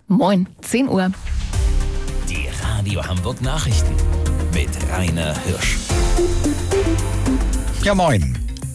Moin, 10 Uhr. Die Radio Hamburg Nachrichten mit Rainer Hirsch. Ja, moin.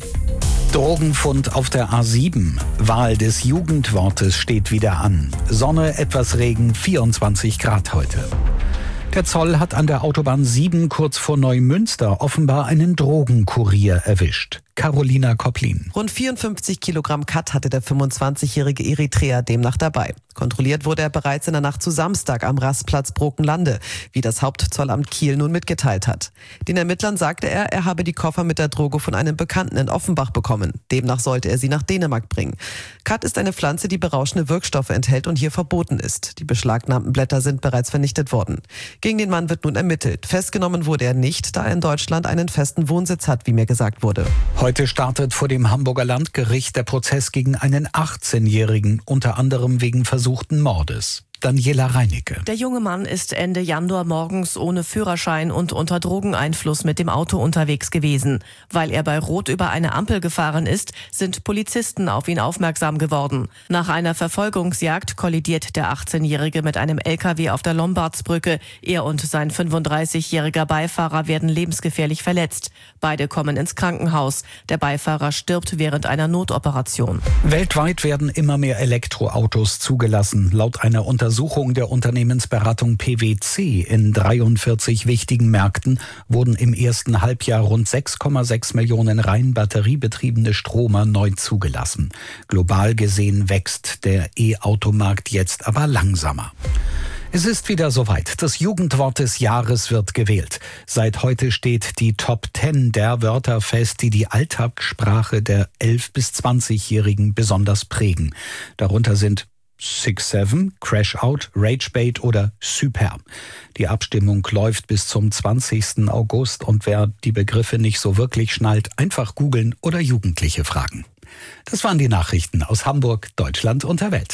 Drogenfund auf der A7. Wahl des Jugendwortes steht wieder an. Sonne, etwas Regen, 24 Grad heute. Der Zoll hat an der Autobahn 7 kurz vor Neumünster offenbar einen Drogenkurier erwischt. Carolina Kopplin. Rund 54 Kilogramm Kat hatte der 25-jährige Eritreer demnach dabei. Kontrolliert wurde er bereits in der Nacht zu Samstag am Rastplatz Brokenlande, wie das Hauptzollamt Kiel nun mitgeteilt hat. Den Ermittlern sagte er, er habe die Koffer mit der Droge von einem Bekannten in Offenbach bekommen. Demnach sollte er sie nach Dänemark bringen. Kat ist eine Pflanze, die berauschende Wirkstoffe enthält und hier verboten ist. Die beschlagnahmten Blätter sind bereits vernichtet worden. Gegen den Mann wird nun ermittelt. Festgenommen wurde er nicht, da er in Deutschland einen festen Wohnsitz hat, wie mir gesagt wurde. Heute startet vor dem Hamburger Landgericht der Prozess gegen einen 18-Jährigen, unter anderem wegen versuchten Mordes. Daniela Reinicke. Der junge Mann ist Ende Januar morgens ohne Führerschein und unter Drogeneinfluss mit dem Auto unterwegs gewesen. Weil er bei Rot über eine Ampel gefahren ist, sind Polizisten auf ihn aufmerksam geworden. Nach einer Verfolgungsjagd kollidiert der 18-Jährige mit einem LKW auf der Lombardsbrücke. Er und sein 35-jähriger Beifahrer werden lebensgefährlich verletzt. Beide kommen ins Krankenhaus. Der Beifahrer stirbt während einer Notoperation. Weltweit werden immer mehr Elektroautos zugelassen. Laut einer Untersuchung der Unternehmensberatung PwC in 43 wichtigen Märkten wurden im ersten Halbjahr rund 6,6 Millionen rein batteriebetriebene Stromer neu zugelassen. Global gesehen wächst der E-Automarkt jetzt aber langsamer. Es ist wieder soweit. Das Jugendwort des Jahres wird gewählt. Seit heute steht die Top 10 der Wörter fest, die die Alltagssprache der 11- bis 20-Jährigen besonders prägen. Darunter sind 6-7, Crash-Out, Rage-Bait oder Super. Die Abstimmung läuft bis zum 20. August und wer die Begriffe nicht so wirklich schnallt, einfach googeln oder Jugendliche fragen. Das waren die Nachrichten aus Hamburg, Deutschland und der Welt.